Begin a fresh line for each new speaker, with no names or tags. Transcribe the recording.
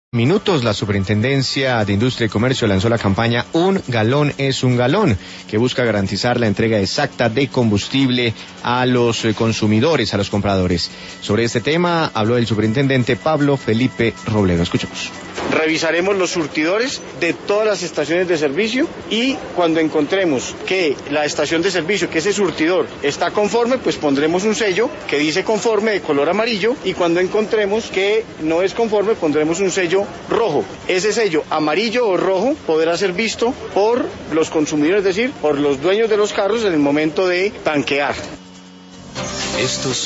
Minutos, la Superintendencia de Industria y Comercio lanzó la campaña Un Galón es un Galón, que busca garantizar la entrega exacta de combustible a los consumidores, a los compradores. Sobre este tema habló el superintendente Pablo Felipe Robledo. Escuchemos.
Revisaremos los surtidores de todas las estaciones de servicio y cuando encontremos que la estación de servicio, que ese surtidor está conforme, pues pondremos un sello que dice conforme de color amarillo, y cuando encontremos que no es conforme pondremos un sello rojo. Ese sello amarillo o rojo podrá ser visto por los consumidores, es decir, por los dueños de los carros en el momento de tanquear.